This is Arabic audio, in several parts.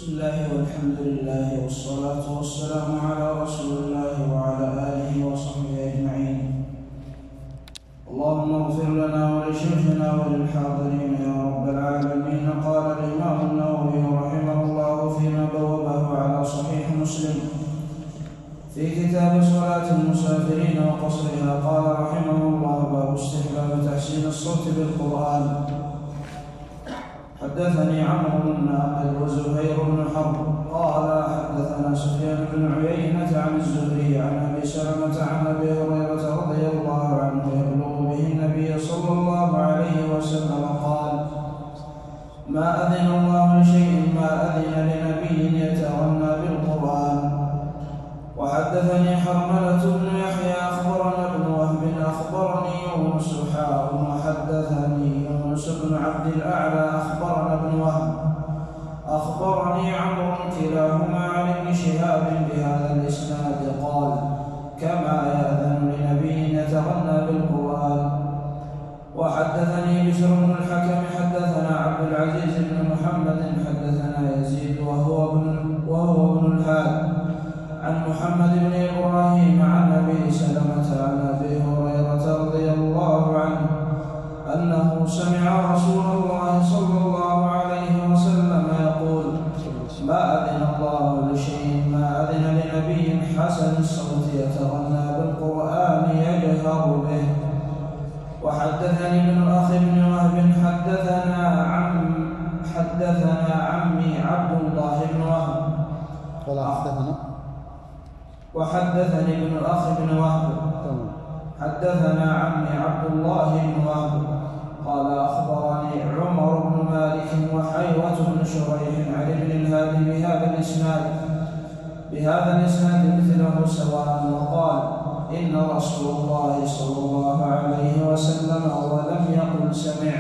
بسم الله والحمد لله والصلاة والسلام على رسول الله وعلى آله وصحبه أجمعين. اللهم اغفر لنا ولشيخنا وللحاضرين يا رب العالمين. قال الإمام النووي رحمه الله فيما بوبه على صحيح مسلم في كتاب صلاة المسافرين وقصرها، قال رحمه الله: باب استحباب تحسين الصوت بالقرآن. حدثني عمرو بن ناقد وزهير بن حرب قال حدثنا سفيان بن عيينة عن الزهري عن أبي سلمة عن أبي هريرة رضي الله عنه يبلغ به النبي صلى الله عليه وسلم قال: ما أذن الله لشيء ما أذن لنبي يتغنى بالقرآن. وحدثني حرملة بن يحيى أخبرنا ابن وهب أخبرني يونس وحدثني يونس بن عبد الأعلى أخبرنا ابن وهب أخبرني عمرو كلاهما عن ابن شهاب بهذا الإسناد قال: كما يأذن لنبي يتغنى بالقرآن. وحدثني بشر بن الحكم حدثنا عبد العزيز بن محمد حدثنا يزيد وهو ابن الحاد عن محمد بن إبراهيم عن أبي سلمة عن أبي هريرة رضي الله عنه أنه سمع رسول الله صلى الله عليه وسلم يقول: ما أذن الله لشيء ما أذن لنبي حسن الصوت يتغنى بالقرآن يجهر به. وحدثني ابن الأخ بن وهب حدثنا عمي عبد الله بن وهب وحدثني ابن الأخ بن وهب حدثنا عمي عبد الله بن وهب قال: أخبرني عمر بن مالك وحيوة بن شريح عن ابن الهادي بهذا الإسناد مثله سواء، وقال: إن رسول الله صلى الله عليه وسلم ولم يقل سمع.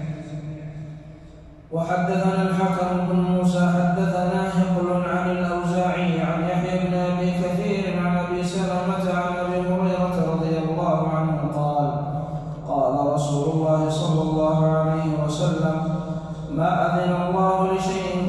وحدثنا الحكم بن موسى حدثنا هقل عن الأوزاعي عن يحيى بن أبي كثير عن أبي سلمة عن أبي هريرة رضي الله عنه قال: قال رسول الله صلى الله عليه وسلم: ما أذن الله لشيء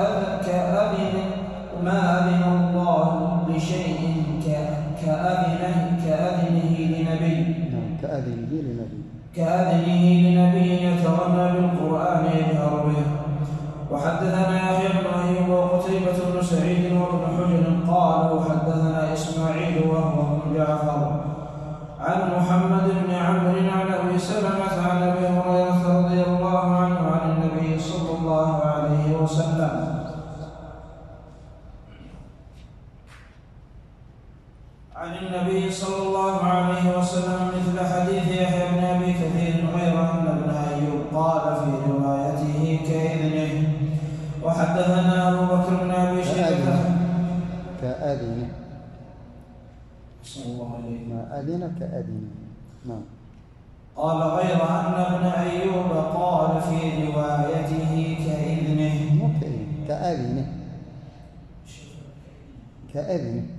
كأذنه لنبي يتغنى بالقرآن يجهر به. وحدثنا يحيى بن أيوب وقتيبة بن سعيد وابن حجر قالوا حدثنا إسماعيل وهو بن جعفر عن محمد بن عمرو عن أبي سلمة عن أبي هريرة رضي الله عنه عن النبي صلى الله عليه وسلم مثل حديث يحيى بن أبي كثير غير أن ابن أيوب قال في روايته كإذنه. وحدثنا أبو بكر بن أبي شيبة كأذنه ما أذن كأذنه. نعم. قال غير أن ابن أيوب قال في روايته كإذنه كأذنه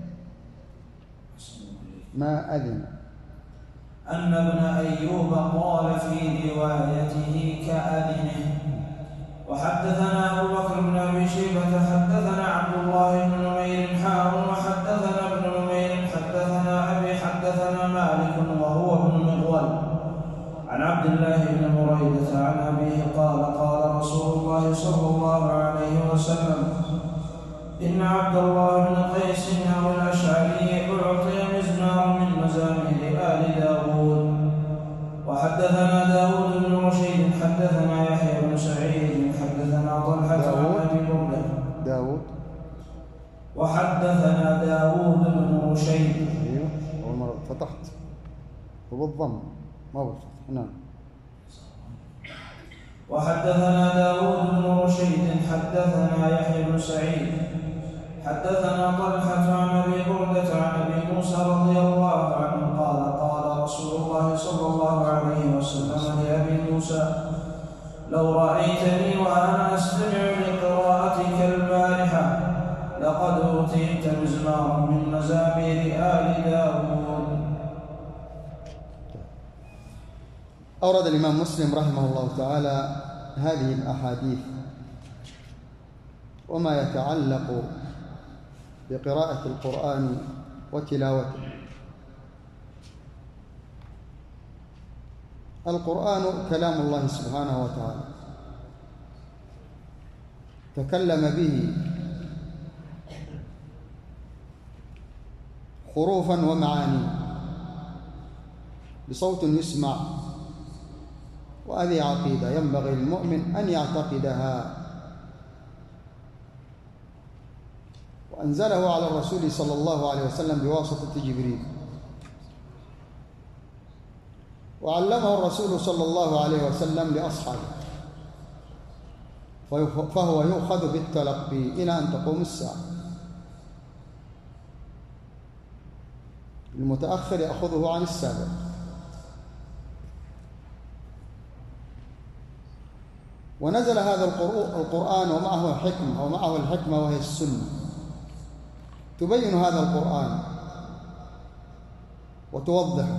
ما أذن. أن ابن أيوب قال في روايته كأذنه. وحدثنا أبو بكر بن أبي شيبة حدثنا عبد الله بن نمير وحدثنا ابن نمير حدثنا أبي حدثنا مالك وهو ابن مغول عن عبد الله بن بريدة عن أبيه قال: قال رسول الله صلى الله عليه وسلم: إن عبد الله بن قيس أو الأشعري أعطي مزمار من مزامير آل داود. وحدثنا داود بن رشيد حدثنا يحيى بن سعيد حدثنا طلحة عن أبي بردة وحدثنا داود بن رشيد. أول مرة فتحت وبالضم ما بالفتح. نعم. وحدثنا داود بن رشيد حدثنا يحيى بن سعيد حدثنا طلحة عن أبي بردة عن أبي موسى رضي الله عنه قال: قال رسول الله صلى الله عليه وسلم لأبي موسى: لو رأيتني وأنا أستمع لقراءتك البارحة لقد أوتيت مزمارا من مزامير آل داود. أورد الإمام مسلم رحمه الله تعالى هذه الأحاديث وما يتعلق بقراءة القرآن وتلاوته. القرآن كلام الله سبحانه وتعالى، تكلم به حروفا ومعاني بصوت يسمع، وهذه عقيدة ينبغي للمؤمن أن يعتقدها. وأنزله على الرسول صلى الله عليه وسلم بواسطة جبريل، وعلمه الرسول صلى الله عليه وسلم لأصحابه، فهو يؤخذ بالتلقي إلى أن تقوم الساعة. المتأخر يأخذه عن السابق. ونزل هذا القرآن ومعه حكمة، ومعه الحكمة وهي السنة تبين هذا القرآن وتوضحه.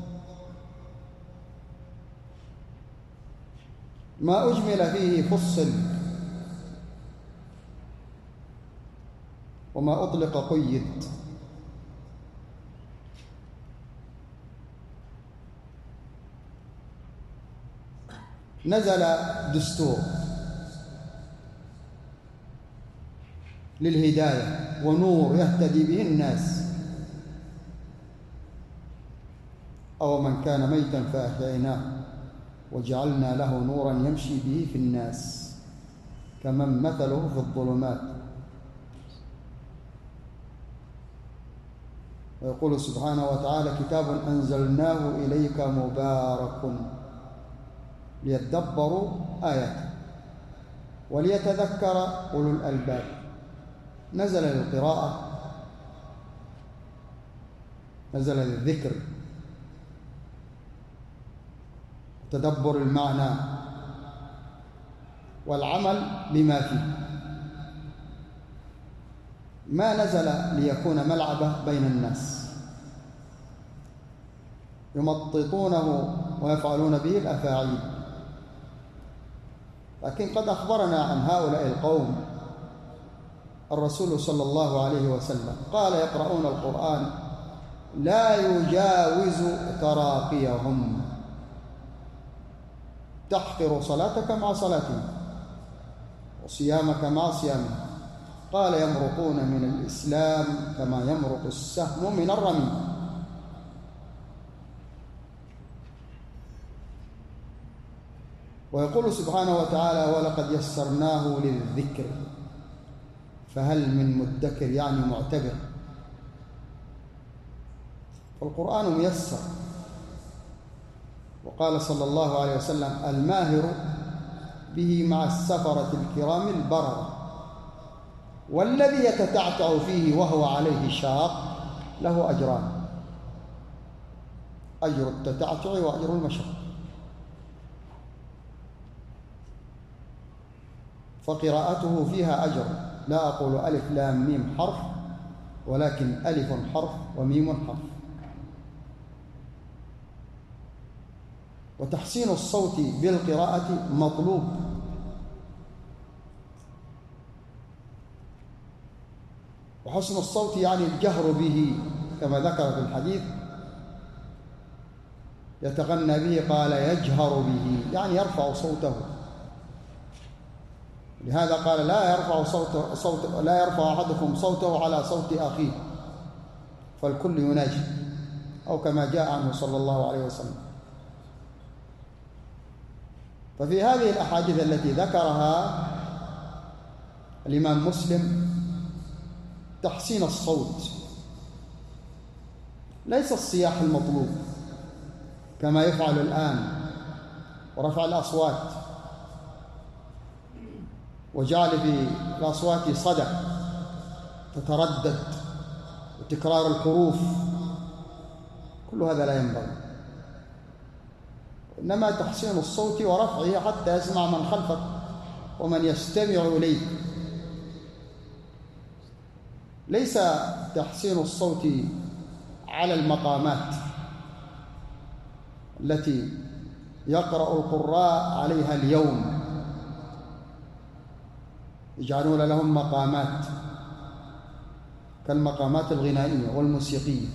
ما أجمل فيه فصل، وما أطلق قيد. نزل دستور للهداية ونور يهتدي به الناس. أو من كان ميتا فأحييناه وجعلنا له نورا يمشي به في الناس كمن مثله في الظلمات. ويقول سبحانه وتعالى: كتاب أنزلناه إليك مبارك ليدبروا آياته وليتذكر أولو الألباب. نزل للقراءة، نزل للذكر، تدبر المعنى والعمل بما فيه. ما نزل ليكون ملعبة بين الناس يمططونه ويفعلون به الأفاعيل، لكن قد أخبرنا عن هؤلاء القوم الرسول صلى الله عليه وسلم قال: يقرؤون القرآن لا يجاوز تراقيهم، تحقر صلاتك مع صلاتهم وصيامك مع صيامهم. قال: يمرقون من الإسلام كما يمرق السهم من الرمي. ويقول سبحانه وتعالى: ولقد يسرناه للذكر فهل من مدكر، يعني معتبر. فالقرآن ميسر. وقال صلى الله عليه وسلم: الماهر به مع السفرة الكرام البررة، والذي يتتعتع فيه وهو عليه شاق له أجران: أجر التتعتع وأجر المشقة. فقراءته فيها أجر، لا أقول ألف لام ميم حرف، ولكن ألف حرف وميم حرف. وتحسين الصوت بالقراءة مطلوب. وحسن الصوت يعني الجهر به، كما ذكر في الحديث: يتغنى به، قال: يجهر به، يعني يرفع صوته. لهذا قال: لا يرفع أحدكم صوته على صوت أخيه، فالكل يناجي، أو كما جاء عنه صلى الله عليه وسلم. ففي هذه الأحاديث التي ذكرها الإمام مسلم تحسين الصوت، ليس الصياح المطلوب كما يفعل الآن، ورفع الأصوات وجعل في الأصوات صدى تتردد وتكرار الحروف، كل هذا لا ينبغي. إنما تحسين الصوت ورفعه حتى يسمع من خلفك ومن يستمع إليك. ليس تحسين الصوت على المقامات التي يقرأ القراء عليها اليوم، يجعلون لهم مقامات كالمقامات الغنائية والموسيقية.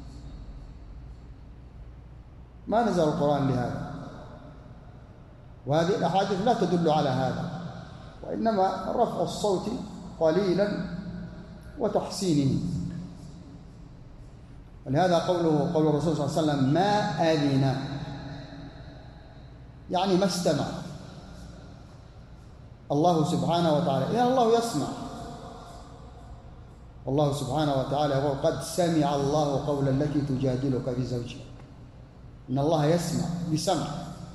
ما نزل القرآن لهذا، وهذه الأحاديث لا تدل على هذا، وإنما رفع الصوت قليلا وتحسينه. ولهذا قول الرسول صلى الله عليه وسلم ما أذن، يعني ما استمع الله سبحانه وتعالى. إذن الله يسمع، والله سبحانه وتعالى يقول قد سمع الله قول التي تجادلك في زوجها. إن الله يسمع بسمع،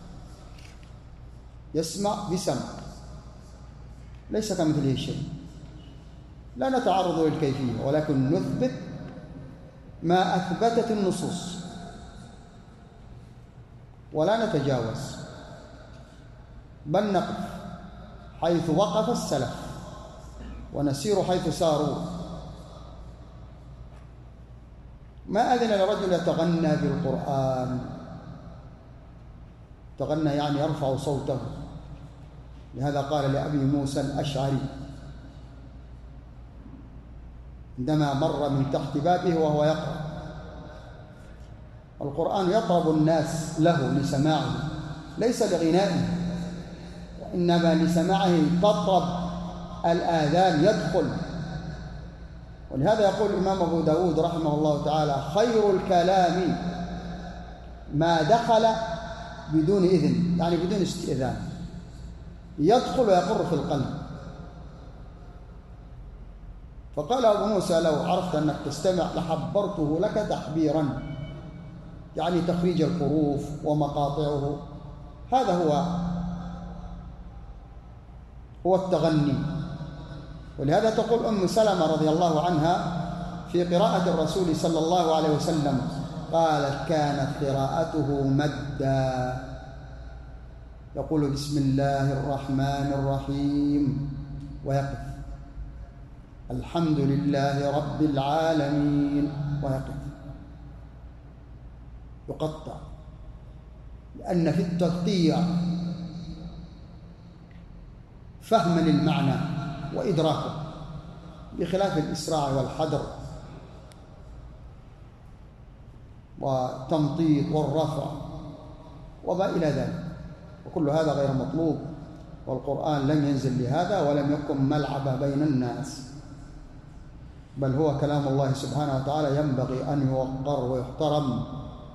يسمع بسمع، ليس كمثله شيء. لا نتعرض للكيفية، ولكن نثبت ما أثبتت النصوص ولا نتجاوز، بل نقف حيث وقف السلف ونسير حيث ساروا. ما أذن لرجل يتغنى بالقرآن، تغنى يعني يرفع صوته. لهذا قال لأبي موسى الأشعري عندما مر من تحت بابه وهو يقرأ القرآن، يطرب الناس له لسماعه، ليس لغنائه، وإنما لسماعه تطرب الآذان، يدخل. ولهذا يقول الإمام أبو داود رحمه الله تعالى خير الكلام ما دخل بدون إذن، يعني بدون استئذان، يدخل ويقر في القلب. فقال أبو موسى لو عرفت أنك تستمع لحبرته لك تحبيرا، يعني تخريج الحروف ومقاطعه. هذا هو التغني. ولهذا تقول أم سلمة رضي الله عنها في قراءة الرسول صلى الله عليه وسلم، قالت كانت قراءته مدا، يقول بسم الله الرحمن الرحيم ويقف، الحمد لله رب العالمين ويقف، يقطع، لأن في التقطيع فهما للمعنى وإدراكه، بخلاف الإسراع والحدر والتمطيط والرفع وما إلى ذلك، وكل هذا غير مطلوب. والقرآن لم ينزل لهذا ولم يكن ملعبا بين الناس، بل هو كلام الله سبحانه وتعالى، ينبغي أن يوقر ويحترم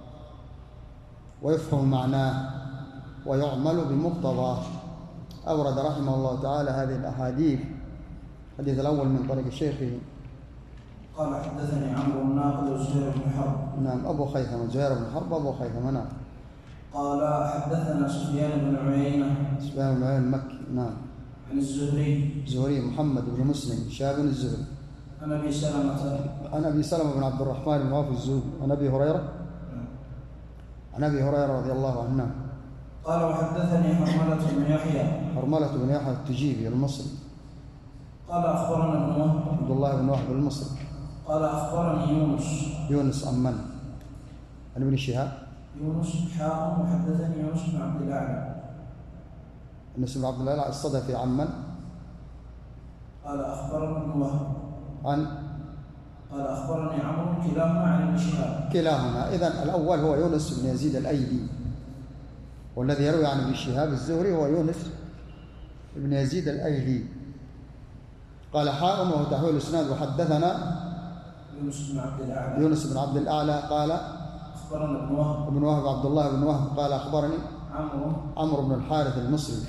ويفهم معناه ويعمل بمقتضاه. أورد رحمه الله تعالى هذه الأحاديث. الحديث الأول من طريق شيخه قال حدثني عمرو الناقد وزهير بن حرب. نعم أبو خيثمة، زهير بن حرب أبو خيثمة. نعم. قال حدثنا سفيان بن عيينة، سفيان بن عيينة المكي. نعم. عن الزهري محمد بن مسلم شاب الزهري. عن أبي سلمة، عن أبي سلمة بن عبد الرحمن بن عوف الزهري. عن أبي هريرة، عن أبي هريرة رضي الله عنه قال وحدثني حرملة بن يحيى التجيبي المصري. قال أخبرنا ابن وهب، عبد الله بن وهب المصري. قال أخبرني يونس عن من؟ عن ابن شهاب. وحدثني يونس بن عبد الأعلى. يونس بن عبد الأعلى الصدفي عن من؟ قال أخبرنا ابن وهب قال أخبرني عمرو، كلاهما عن ابن شهاب. كلاهما. إذن الأول هو يونس بن يزيد الأيلي، والذي يروي عن ابن شهاب الزهري هو يونس بن يزيد الأيلي. قال حاء وهو تحويل الإسناد. وحدثنا يونس بن عبد الأعلى قال أخبرنا ابن وهب عبد الله بن وهب قال أخبرني عمرو بن الحارث المصري.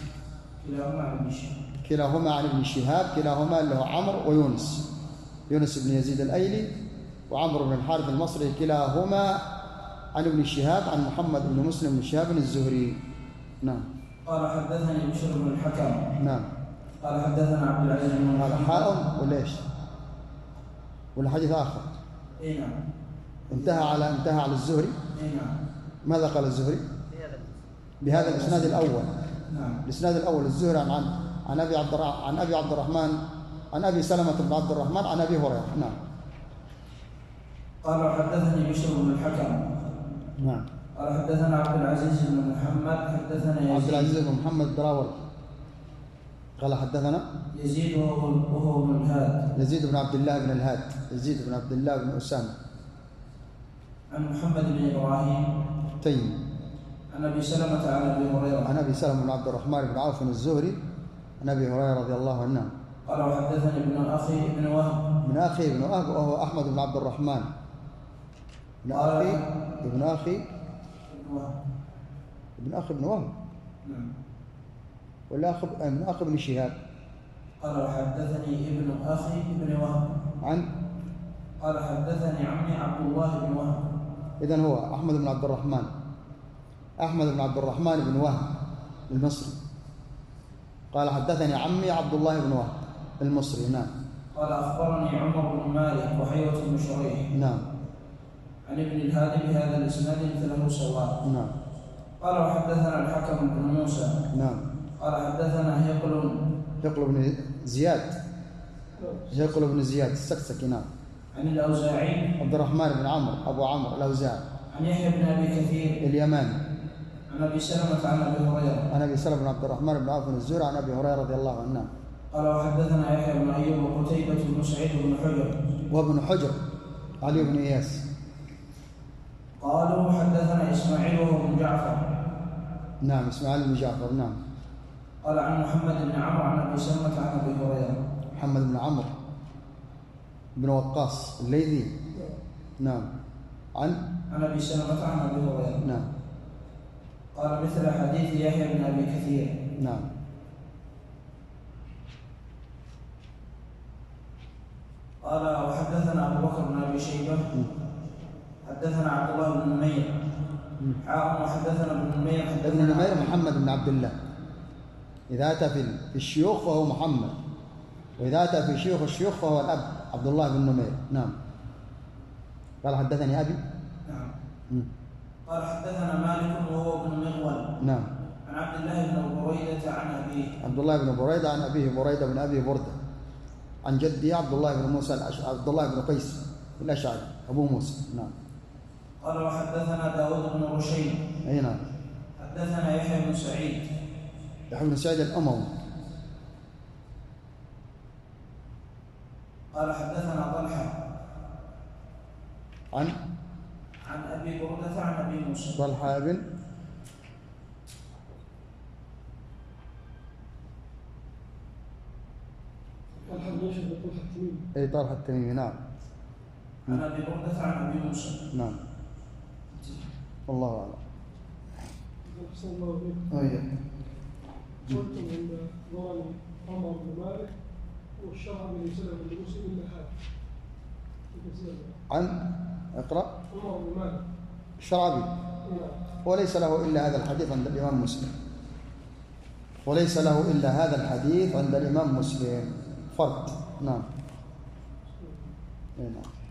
كلاهما عن ابن شهاب. كلاهما اللي هو عمرو ويونس، يونس بن يزيد الأيلي وعمرو بن الحارث المصري، كلاهما عن ابن شهاب عن محمد بن مسلم بن شهاب الزهري. نعم. قال حدثني بشر بن الحكم. نعم. قال حدثنا عبد العزيز بن هذا حاء ولا ايش؟ ولا حديث آخر؟ اي نعم. انتهى على الزهري. اي نعم. ماذا قال الزهري؟ بهذا الإسناد الأول. نعم. الإسناد الأول الزهري عن أبي عبد الرحمن عن أبي سلمة بن عبد الرحمن عن أبي هريرة. نعم. قال حدثني بشر بن الحكم. نعم. قال حدثنا عبد العزيز بن محمد حدثنا عبد العزيز بن محمد دراوري قال حدثنا يزيد وهو بن الهاد. يزيد بن عبد الله بن الهاد، يزيد بن عبد الله بن أسامة. عن محمد بن إبراهيم تيمي. عن أبي سلمة عن أبي هريرة. عن أبي سلمة بن عبد الرحمن بن عوف الزهري عن أبي هريرة رضي الله عنه. قال وحدثني ابن أخي ابن وهب. من أخي ابن وهب وهو أحمد بن عبد الرحمن. ابن أخي ابن وهب. نعم. ولا ابن أخي ابن شهاب. قال وحدثني ابن أخي ابن وهب. قال حدثني عمي عبد الله بن وهب. إذن هو أحمد بن عبد الرحمن، أحمد بن عبد الرحمن بن وهب المصري. قال حدثني عمي عبد الله بن وهب المصري. نعم. قال أخبرني عمر بن مالك وحيوة بن شريح. نعم. عن ابن الهادي بهذا الإسناد مثله سواء. نعم. قال وحدثنا الحكم بن موسى. نعم. قال حدثنا هيقل بن زياد، هيقل بن زياد السكسكي. نعم. عن الأوزاعي عبد الرحمن بن عمرو أبو عمرو الأوزاعي. عن يحيى بن أبي كثير اليماني. عن أبي سلمة عن أبي هريرة. عن أبي سلمة بن عبد الرحمن بن عوف الزهري عن أبي هريرة رضي الله عنه. قال وحدثنا يحيى بن أيوب وقتيبة بن سعيد بن حجر وابن حجر علي بن إياس. قالوا حدثنا إسماعيل وهو بن جعفر. نعم. إسماعيل بن جعفر. نعم. قال عن محمد بن عمرو عن أبي سلمة عن أبي هريرة. محمد بن عمرو بن وقاص الليثي. نعم. عن أبي سلمة عن أبي هريرة. نعم. قال مثل حديث يحيى بن أبي كثير. نعم. قال وحدثنا أبو بكر بن أبي شيبة حدثنا عبد الله بن نمير وحدثنا ابن نمير. ابن نمير محمد بن عبد الله. إذا أتى في الشيوخ فهو محمد، وإذا أتى في شيوخ الشيوخ فهو الأب عبد الله بن نمير. نعم. قال حدثني أبي. نعم. قال حدثنا مالك وهو ابن مغول. نعم. عن عبد الله بن بريدة عن أبيه. عبد الله بن بريدة عن أبيه بريدة بن أبي بردة عن جدي عبد الله بن موسى عبد الله بن قيس الأشعري أبو موسى. نعم. قال وحدثنا داود بن رشيد. أي نعم. حدثنا يحيى بن سعيد. يحيى بن سعيد الأموي. قال حدثنا طلحة عن أبي بردة عن أبي موسى. طلحة بن طلحة التميمي. نعم. عن أبي بردة عن أبي موسى. نعم. والله أعلم. أحسن الله بك. قلتم عند ظن عمر بن مالك والشعبي ليس له لمسلم إلا هذا. عن اقرأ. عمر بن مالك الشعبي وليس له إلا هذا الحديث عند الإمام مسلم. وليس له إلا هذا الحديث عند الإمام مسلم. فرد. نعم. نعم.